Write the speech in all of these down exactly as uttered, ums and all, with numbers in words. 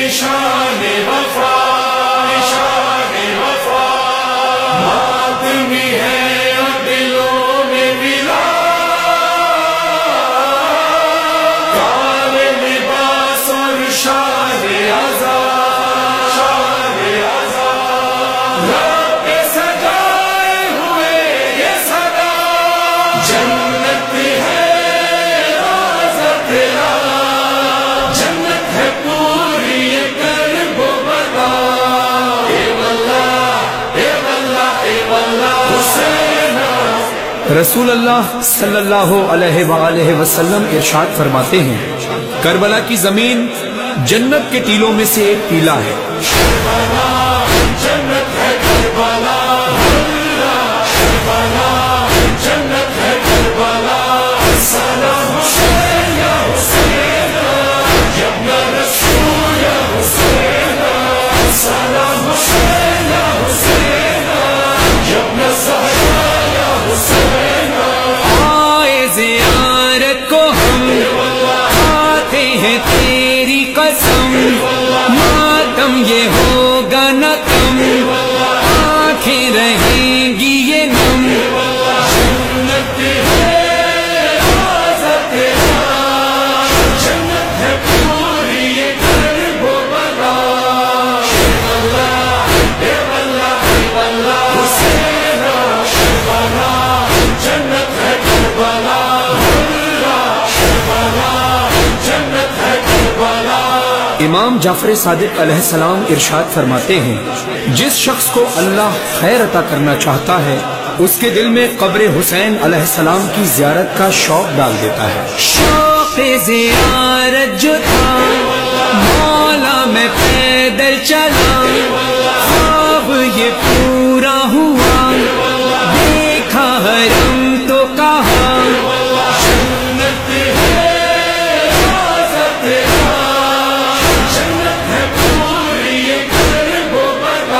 نشان وفا، نشان وفا ماتمی ہے اور دلوں میں ملا، کار لباس اور شان آزاد، شان آزاد رب کے سجائے ہوئے یہ صدا، جنت ہے روضہ تیرا، جنت ہے پوری یہ کرب و بلا، اے واللہ اے واللہ اے واللہ حسین۔ رسول اللہ صلی اللہ علیہ وآلہ وسلم ارشاد فرماتے ہیں، کربلا کی زمین جنت کے ٹیلوں میں سے ایک ٹیلا ہے۔ کربلا جنت ہے، کربلا کربلا جنت ہے، کربلا سلام حسین یا حسین یا ابن رسول یا حسین، سلام حسین یا حسین یا ابن زہرا یا حسین۔ آئے زیارت کو ہم آتے ہیں تیری قسم، ماتم یہ ہوگا نہ کم، آنکھیں رہیں گی یہ نم، جنت ہے روضہ تیرا، جنت ہے پوری یہ کرب و بلا، اے واللہ اے واللہ حسین، کربلا جنت ہے، کربلا کربلا جنت ہے، کربلا۔ امام جعفر صادق علیہ السلام ارشاد فرماتے ہیں، جس شخص کو اللہ خیر عطا کرنا چاہتا ہے اس کے دل میں قبر حسین علیہ السلام کی زیارت کا شوق ڈال دیتا ہے۔ شوق زیارت جو تھا مولا میں پیدل چلا، خواب یہ پورا ہوا، دیکھا حرم تو کہا، جنت ہے روضہ تیرا، جنت ہے پوری یہ کرب و بلا،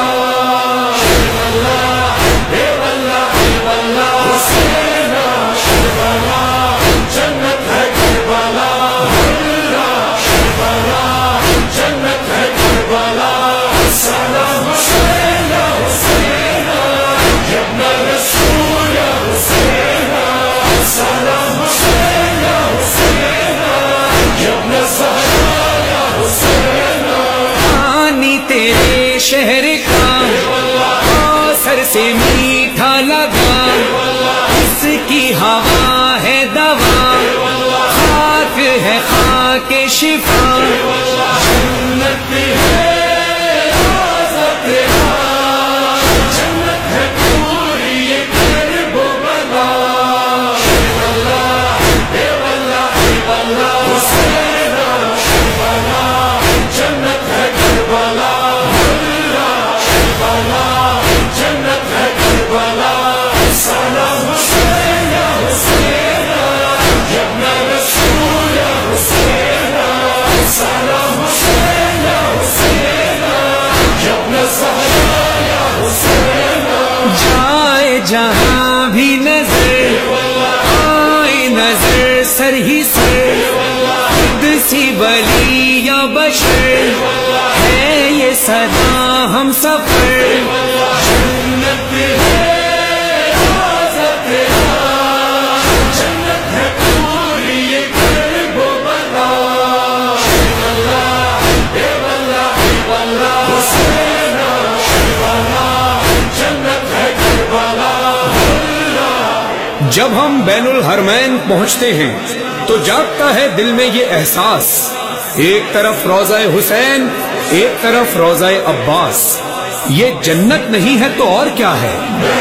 اے واللہ اے واللہ حسین، کربلا جنت ہے، کربلا کربلا جنت ہے، کربلا سلام حسین یا حسین یا ابن رسول یا حسین، سلام حسین یا حسین یا ابن زہرا یا حسین۔ پانی تیرے شہر کا کوثر سے میٹھا لگا، اس کی ہوا ہے دوا، خاک ہے خاک شفا، جنت ہے روضہ تیرا، جنت ہے پوری یہ کرب و بلا، اے واللہ اے واللہ حسین، کربلا جنت ہے، کربلا کربلا جنت ہے، کربلا سلام حسین یا حسین یا ابن رسول یا حسین، سلام حسین یا حسین یا ابن زہرا یا حسین۔ جائے جہاں بھی نظر آئے نظر سر ہی سر، قدسی ولی یا بشر ہے یہ صدا ہم سفر، جنت ہے روضہ تیرا، جنت ہے پوری یہ کرب و بلا، اے واللہ اے واللہ حسین، کربلا جنت ہے، کربلا۔ جب ہم بین الحرمین پہنچتے ہیں تو جاگتا ہے دل میں یہ احساس، ایک طرف روضہ حسین ایک طرف روضہ عباس، یہ جنت نہیں ہے تو اور کیا ہے؟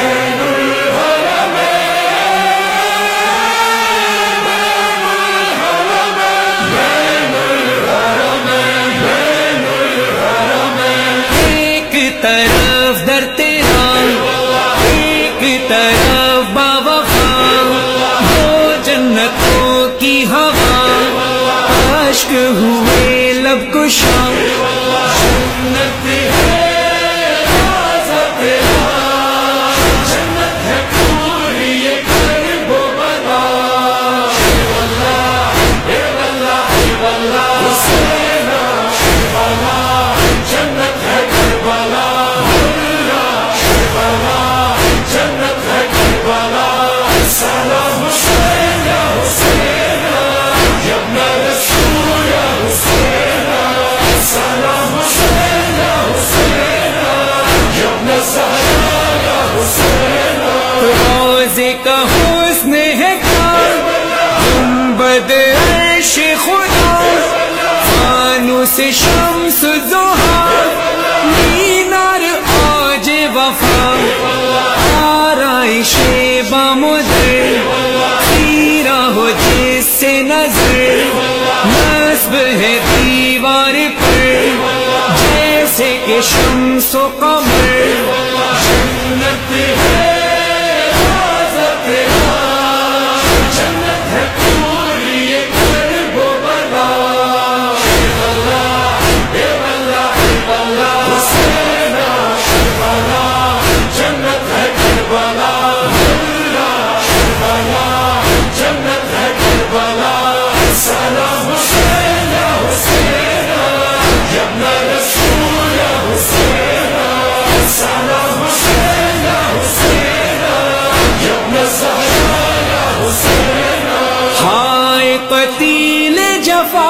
ایک طرف در تیرا ایک طرف باوفا، دو جنتوں کی ہوا، اشک ہوئے لب کشا، جنت ہے روضہ تیرا، زہا مینار آج وفا آرائش بامدر خیرہ ہو جس سے نظر نصب ہے دیوار پر جیسے کہ شمس و قمر جنت ہے حاضر جنت ہے پوری کرب و بلا حسین کربلا جنت ہے کربلا جنت ہے کربلا سلام حسین حسین یا ابن رسول حسین سلام حسین حسین یا ابن زہرا حسین ہائے قتیل جفا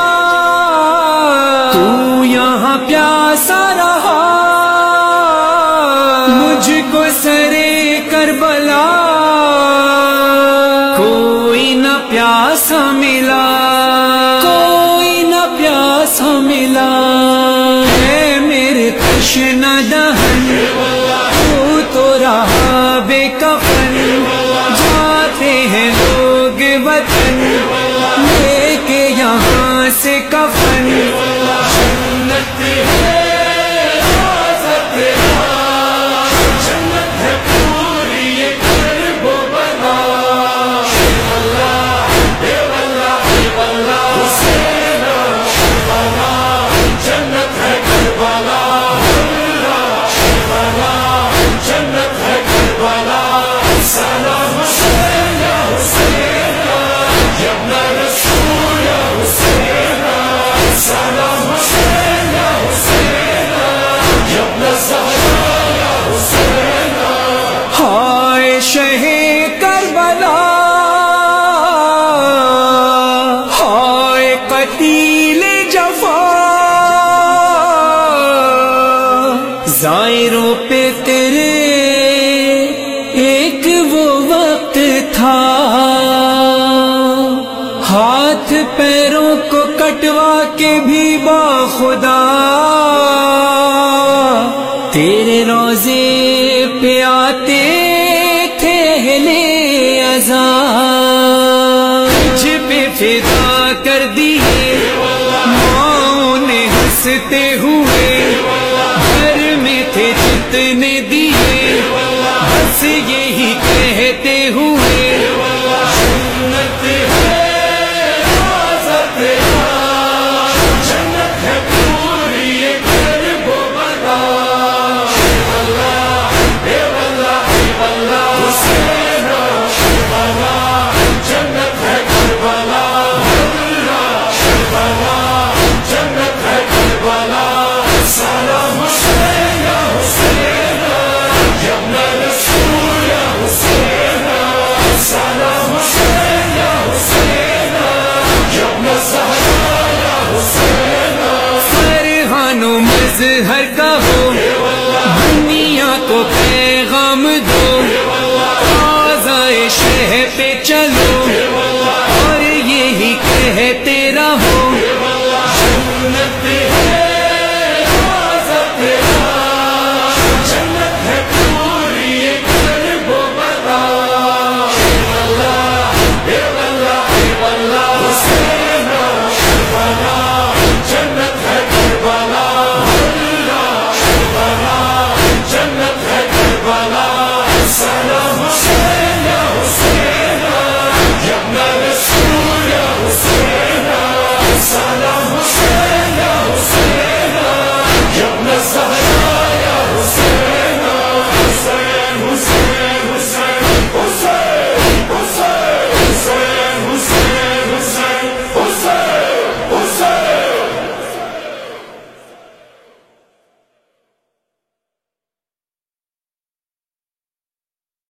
تو یہاں پیاسا رہا مجھ کو سرے کربلا کوئی نہ پیاسا ملا کوئی نہ پیاسا ملا ہے میرے تشنہ دہن تو تو رہا بے کفن جاتے ہیں لوگ وطن لے کے یہاں سے کفن جنت ہے حاضر جنت ہے پوری کرب و بلا حسین کربلا جنت ہے کربلا جنت ہے کربلا سلام حسین حسین یا ابن رسول حسین سلام حسین حسین یا ابن زہرا حسین ہائے شہ کربلا ہائے قتیل جفا زائروں پہ تیرے ایک وہ وقت تھا ہاتھ پیروں کو کٹوا کے بھی باخدا تیرے روزے پہ آتے تھے اہلِ عذاب تجھ پہ فدا کر دیے ماؤں نے ہنستے ہوئے گھر میں تھے جتنے دیے بس یہی کہتے ہوئے جنت ہے حاضر جنت ہے پوری کرب و بلا حسین کربلا جنت ہے کربلا جنت ہے کربلا سلام حسین حسین یا ابن رسول حسین سلام حسین حسین یا ابن زہرا حسین فرحان و مظہر کا ہو دنیا کو پیغام دو آزائے شہ پہ چلو اور یہی کہتے